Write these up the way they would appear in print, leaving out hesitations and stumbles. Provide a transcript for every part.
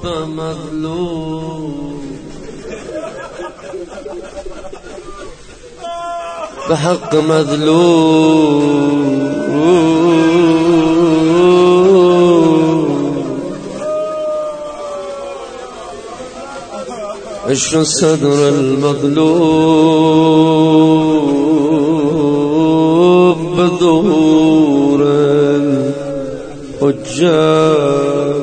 رب مظلوم بحق مظلوم اشرح صدر المظلوم بظهور الحجة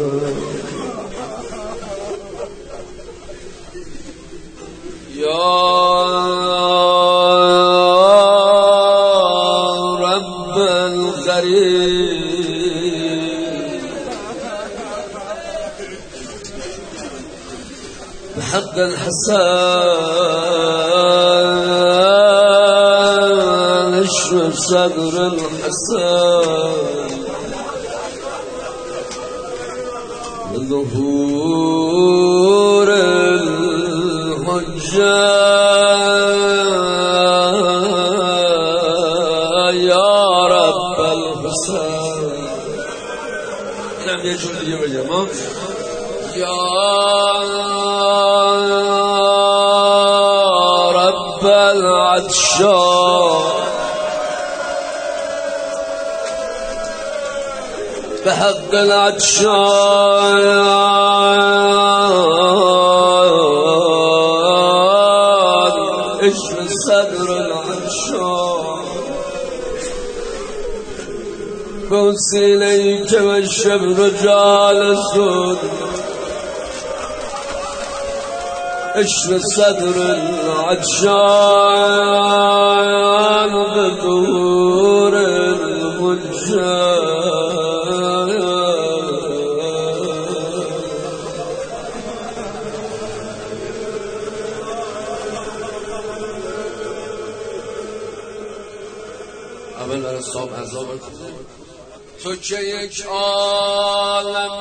يا رب الغريب بحق الحسن اشرح صدر الحسن بظهور الحجة يا رب الحسن كم يجب اليوم يا جماعة يا رب العطشان بحق العطشان اشرح صدر العطشان بوصي إليك والشبر جالس اشرح صدر العطشان بظهور الحجة اول برای صاحب عذاب تو که یک عالم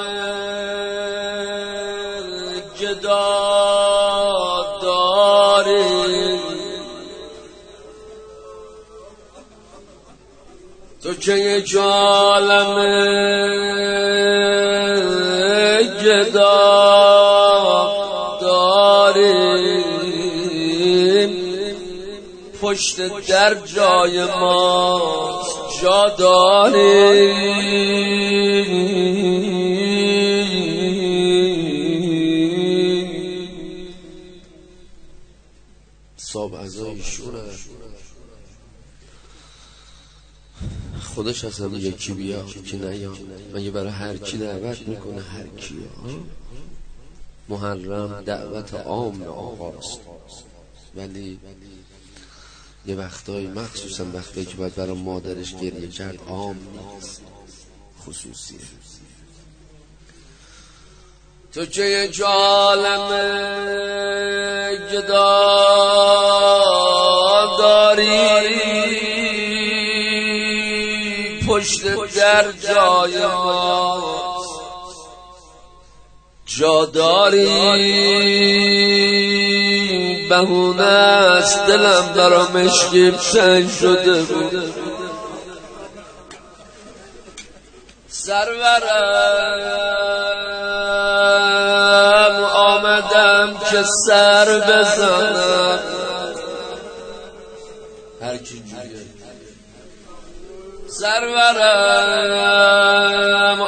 جدا داری تو که یک عالم جدا داری پشت در جای ما جا داری صاحب عزای شوره خودش اصلا یکی بیا که نیام مگه برای هر کی دعوت میکنه هر کی محرم دعوت عام آقاست ولی یه وقتایی مخصوصا وقتایی که باید برای مادرش گریه کرد عام نیست خصوصیه تو که یک عالم جدا داری پشت در جای ما جا داری بهونه است دلم برا مشکیم سنگ شده بود سرورم آمدم که سر بزنم هر کی جوریه سرورم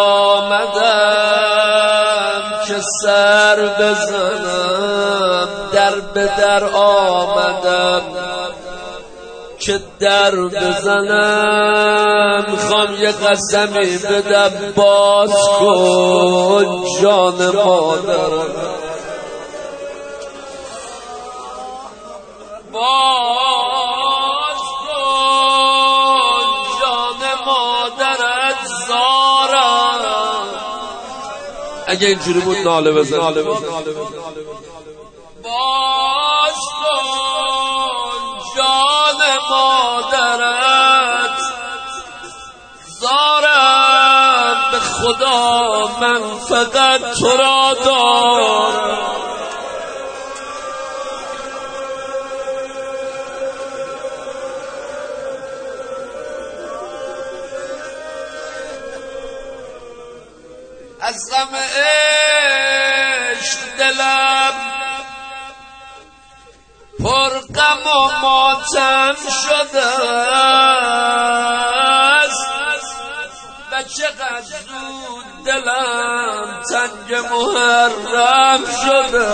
آمدم که سر بزنم در به در آمدم که در بزنم میخوام یه قسمی بدم باز کن جان مادرم باز کن جان مادرت زارم اگه اینجوری بود ناله بزن باز کن جان مادرت زارم به خدا من فقط تو را دارم از غم عشق دلم پر غم و ماتم شده است و چقدر زود دلم تنگ محرم شده.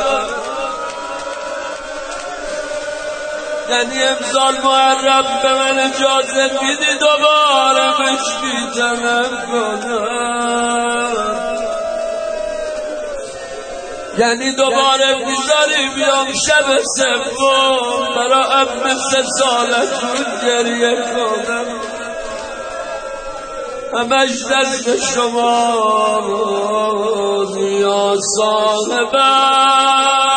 یعنی امسال محرم به من اجازه میدی دوباره بشیدنم کنم، یعنی دوباره میذاری بیام شب سوم برا ابن 3 سالتون گریه کنم. همش دست شما یا صاحبم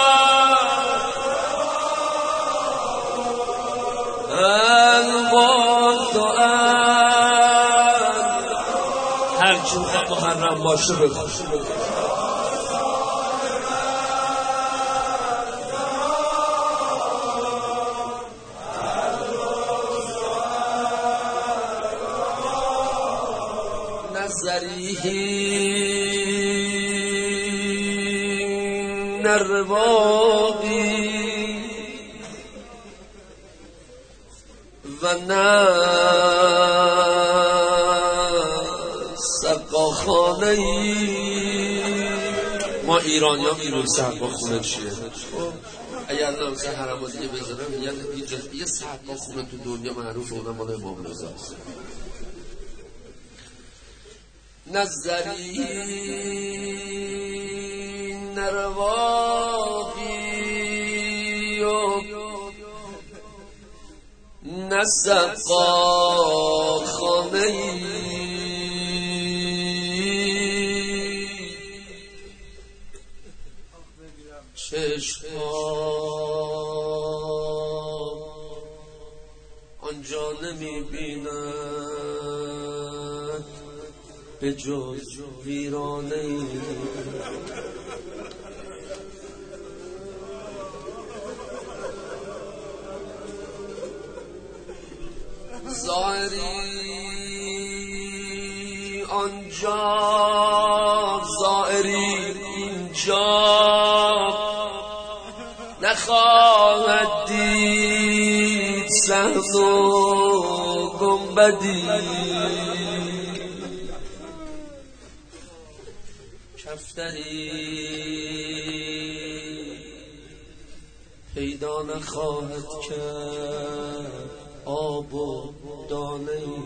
هرچی محرم باشه بگو. نظری نرواقی و نه سقاخانه‌ای. ما ایرانی ها میرون سقاخونه چیه؟ اگر نامسه حرم دیگه بزنم یه سقاخونه تو دنیا معروف اونم مال امام رضا است. نظری نرواقی و نسقاخانه‌ای. چشم‌ها آنجا نمی‌بیند به جز ویرانه‌ای. ظاهری آنجا ظاهری اینجا نخواهد دید صحن و گنبدی. کفتری پیدا نخواهد کرد آب و دانه‌ای.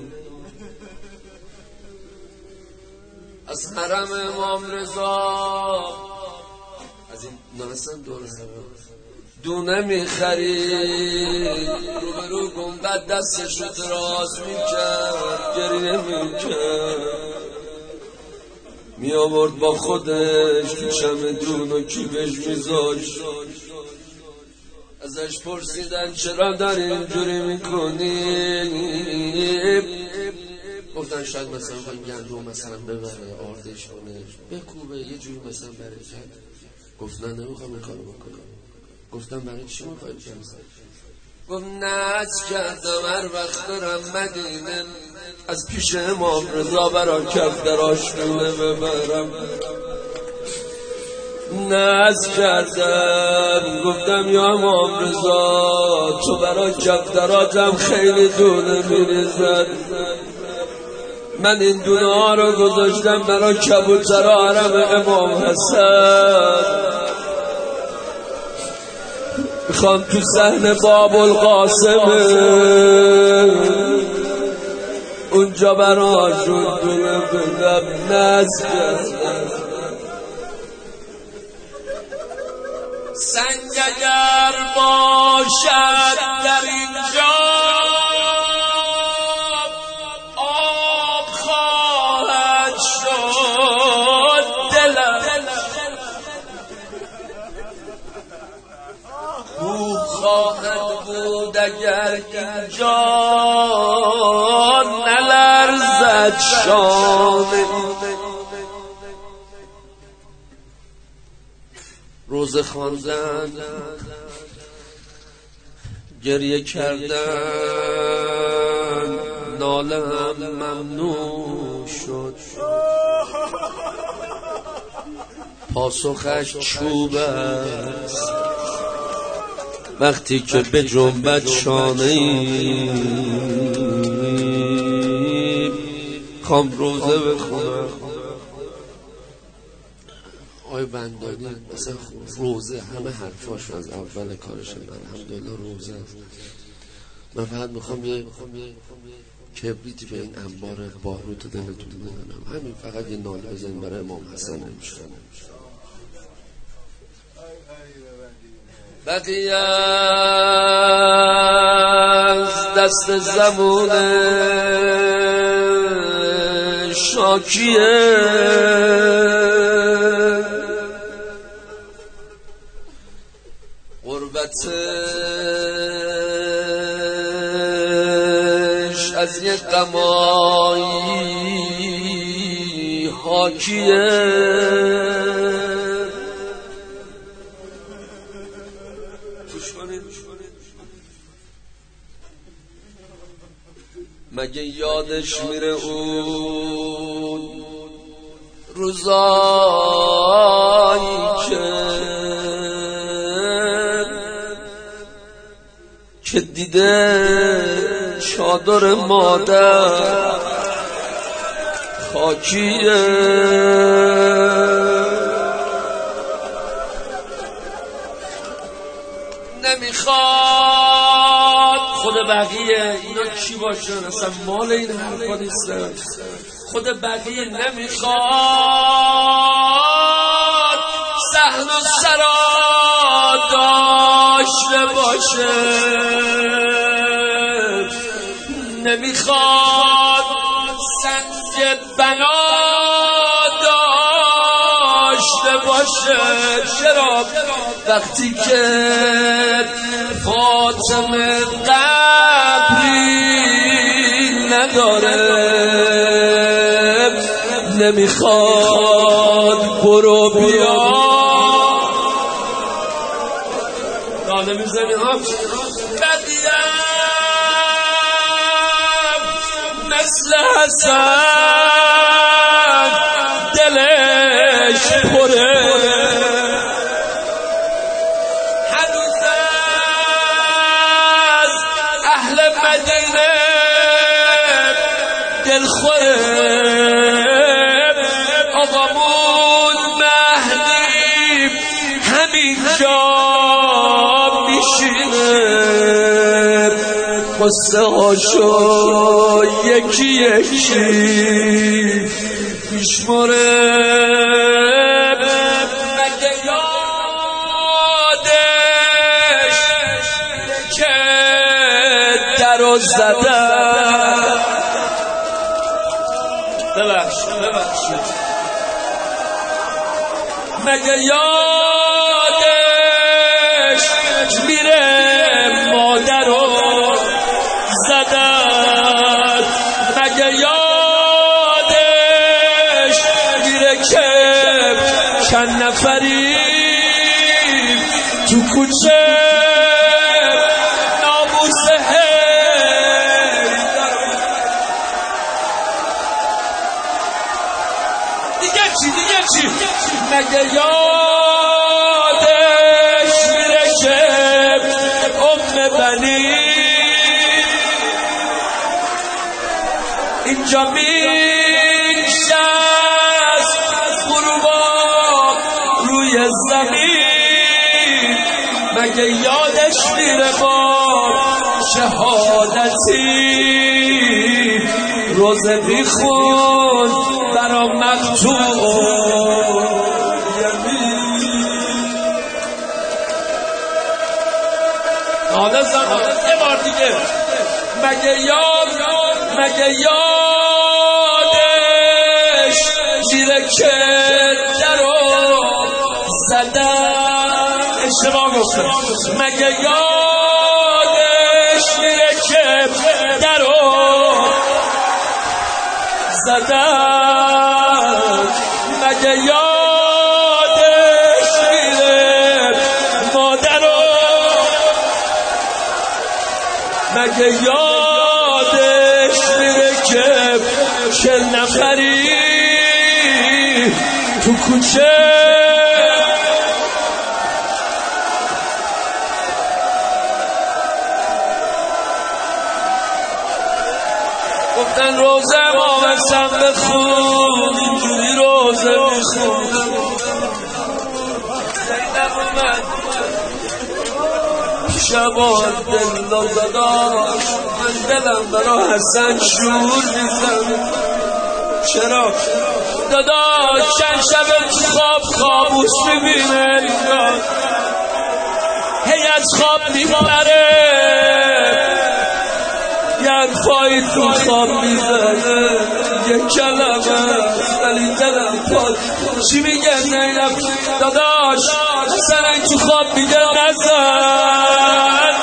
از حرم امام رضا از این نرسن دور حرم دونه میخرید، روبرو گنبد دستش رو دراز میکرد گریه میکرد، میآورد با خودش تو چمدون و کیفش میذاشت. ازش پرسیدن چرا داری اینجوری میکنی؟ گفتن شاید مثلا خواهیم گندم مثلا ببره آردش کنه بکوبه یه جوری مثلا برکت. گفتن نمیخوام این کارو بکنم. گفتم برای چی میخواید کنم؟ گفت نعت کردم هر وقت دارم مدینه از پیش امام رضا برا کفتراشونه ببرم. نعت کردم گفتم یا امام رضا تو برا کفتراتم خیلی دونه میریزد، من این دونه ها رو گذاشتم برا کبوترها حرم امام حسن، میخوام تو صحن باب القاسمه اونجا براشون دونه بدم. نزد سنگ اگر باشد در اینجا آب خواهد شد دلم، خوب خواهد بود اگر اینجا نلرزد شانه. روزه خواندن گریه کردن ناله هم ممنوع شد. پاسخش چوب است وقتی که به جنبت شانه‌ای خوام روزه بخونم. آقای بندانی مثلا روزه همه حرفاش از اول کارش الحمدلله روزه است. من فقط میخوام یه کبریتی به این انبار باروت دلتون بزنم، همین فقط یه ناله بزنیم برای امام حسن نمیشه. بقیه از دست زمون شاکیه غربتش از یک غمایی حاکیه. مگه یادش میره اون روزایی که دیده چادر مادر خاکیه. نمیخواد خود بقیه اینا چی باشن، اصلا مال این حرفا نیستن. خود بقیه نمیخواد صحن و سرا داشته باشه، نمیخواد سنگ بنا داشته باشه. چرا؟ وقتی که فاطمه قبری نداره، نمیخواد برو بیا ناله میزنی ها. مثل حسن دلش پره، هنوز از اهل مدینه دلخوره. آقامون مهدی همینجا میشینه، قصه هاشو یکی یکی میشماره. مگه یادش که درو زدن، ببخشید مگه یادش میره مادرو زدن، مگه یادش میره که چند نفری تو کوچه ناموس دیگه چی مگه یادش میره که ام بنی اینجا میشست غروبا روی زمین، مگه یادش میره با شهادتی روزه بیخون برا مقتول حالا زمان یه بار دیگه. مگه یادش میره که درو زدن، اشتباه گفتم. مگه یادش میره که درو زدن، مگه یادش میره مادرو، مگه یادش میره که 40 نفری تو کوچه گفتن روزه امامتم بخون، اینجوری روزه میخون. زینب اومد پیش عباد دل داداش، من دلم برا حسن شور میزن. چرا؟ داداش چند شب تو خواب خوابوس میبینه، هی از خواب میپره، یه حرفایی تو خواب میزنه، یه کلمه ولی دلم پاک. چی میگه زینب؟ داداش حسن تو خواب میگه نزن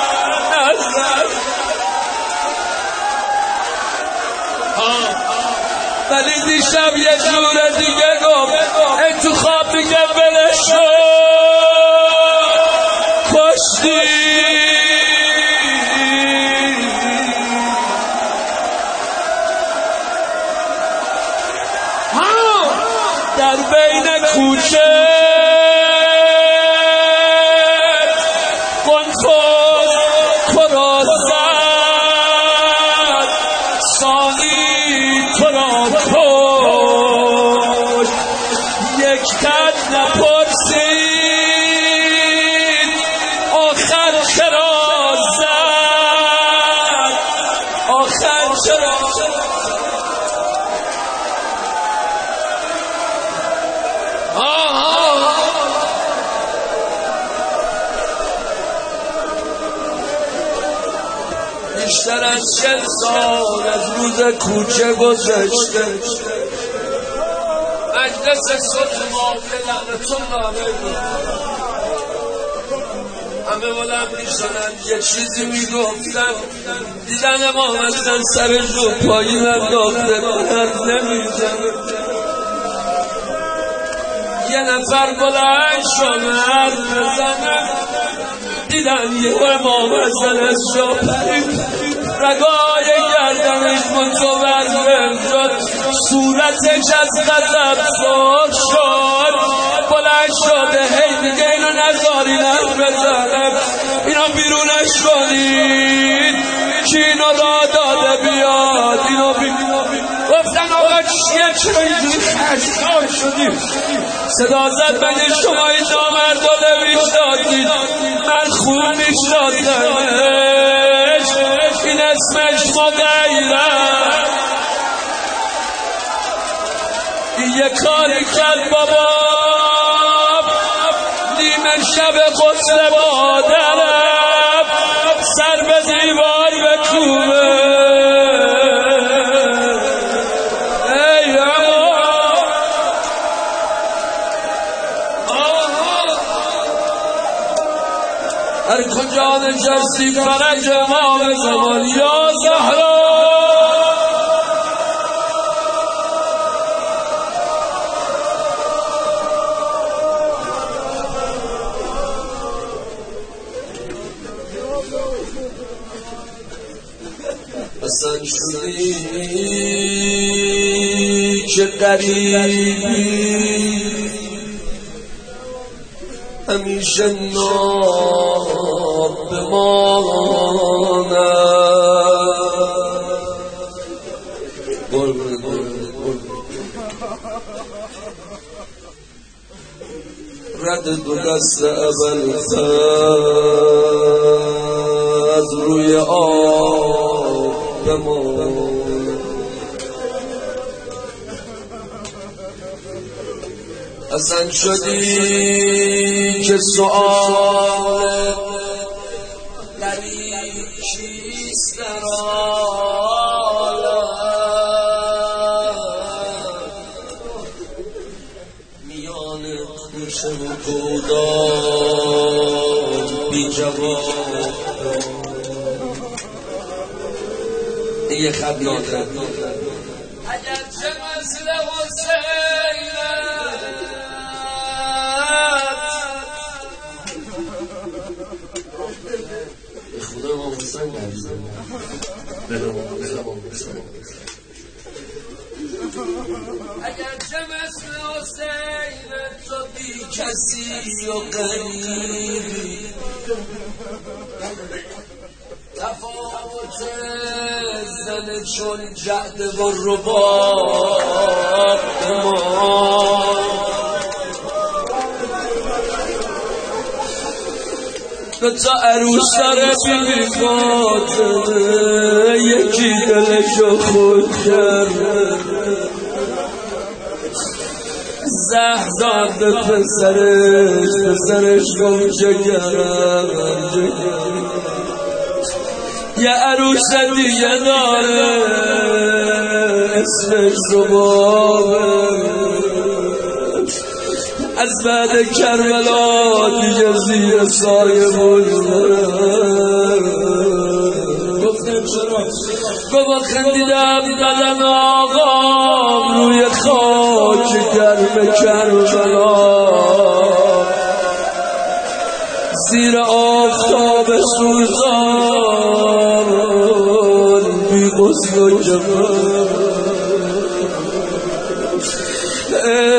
ولی دیشب یه جور دیگه گفت، ای تو خواب میگه بلشو کشتی. در بین کوچه قنفذ کرا زد، ثانی تو را کشت. یک کد نپرسید آخر چرا زد، آخر چرا بیشتر از 40 سال از روز کوچه گذشته. مجلس صلح معاویه لعنت الله علیه همه بلند میشدن یه چیزی میگفتن، دیدن امام حسن سرش رو پایین انداخته، حرف نمیزنه. یه نفر بلند شد حرف بزنه، دیدن یه امام حسن از جا پرید، رگای گردنش متورم شد، صورتش از غضب سرخ شد. بلند شده هی میگه اینو نذارین حرف بزنه، اینو بیرونش کنید که اینو را داده بیاد. اینو گفتن آقا چیه، چرا اینجوری خشمگین شدی؟ صدا زد مگه شما این نامردانه میشناسید؟ من خوب میشناسمش، این اسمش مغیره. این یه کاری کرد بابا، نیمه شب غسل مادرم سر به دیوار بکوبه. هر کجا نشستی فرج امام زمان یا زهرا. حسن شدی که قریبی، همیشه ناب بماند. رد دو دست ابوالفضل از روی آب بماند. حسن شدی که سؤال غریب چیست در عالم، میان کوچه و گودال بی جواب. یه خط ناده اگر چه مثل حسین خدا امام حسین اگرچه مثل حسین تو بی کسی و غریبی تفاوت زن چون جعد و رباب ما دو تا عروس داره بی خاطره یکی دلشو خود کرده زهر داد به پسرش گم جگرم یه عروس دیگه داره اسمش ربابه از بعد کربلا دیگه زیر سایه بوده گفتم چرا؟ گفت خندیدم بدن آقام روی خاک گرم کربلا زیر آفتاب سوزان بی غسل و جمال